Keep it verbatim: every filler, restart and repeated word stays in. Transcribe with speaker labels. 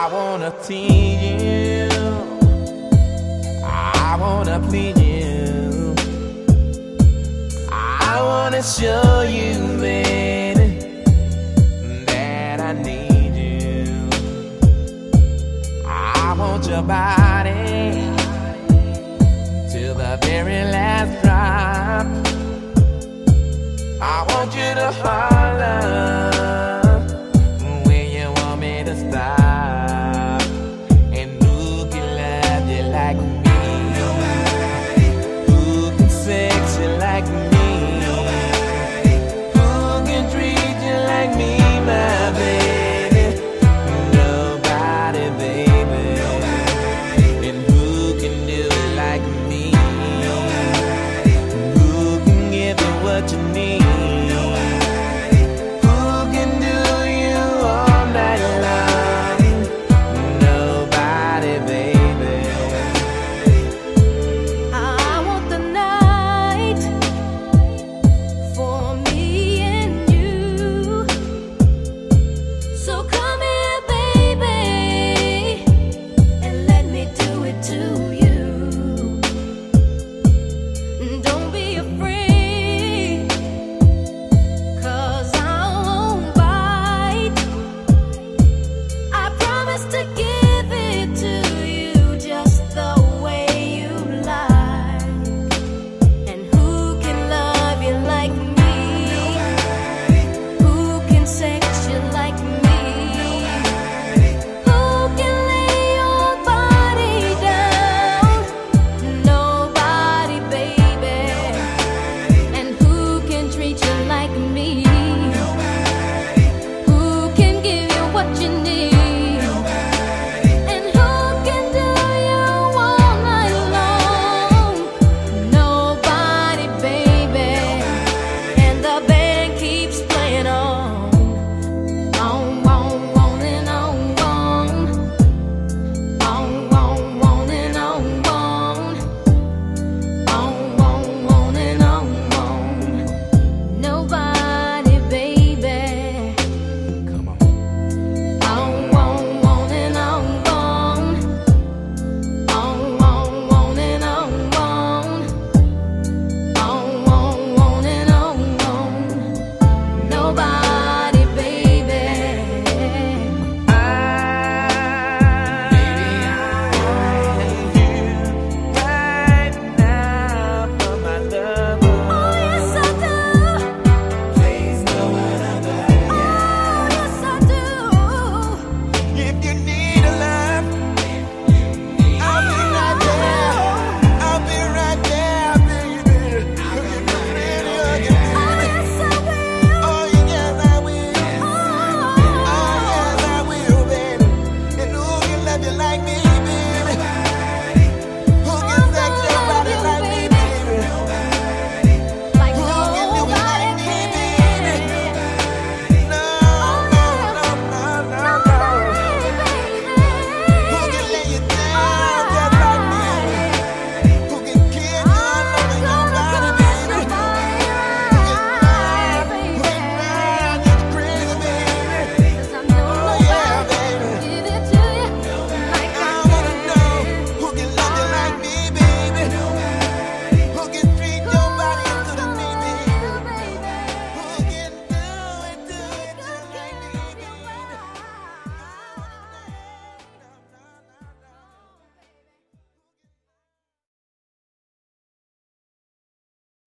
Speaker 1: wanna tease you, I wanna please you, I wanna show you, baby, that I need you. I want your body till the very last drop. I want you to holler when you want me to stop. And who can love you like me? Who can sex you like me? Who can treat you like me, my baby? Nobody, baby. And who can do it like me? Who can give you what you need?
Speaker 2: What you